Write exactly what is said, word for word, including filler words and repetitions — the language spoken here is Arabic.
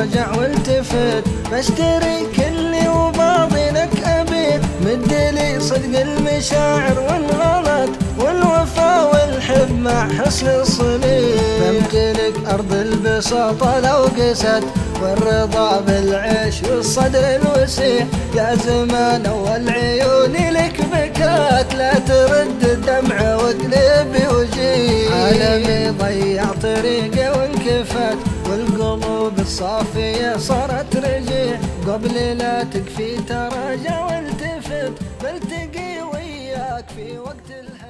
تراجع والتفت، بشتري كلي وباطنك أبيع، مدلي صدق المشاعر والغلط والوفا والحب مع حسن الصنيع. بمتلك أرض البساطة لو قست، والرضا بالعيش والصدر الوسيع. يا زمان أول عيوني لك بكات، لا ترد الدمع وقلبي وجيع. عالمي ضيع طريقه وانكفت، والقلوب الصافية صارت رجيع. قبل لا تكفي تراجع والتفت، بلتقي وياك في وقت الحياة.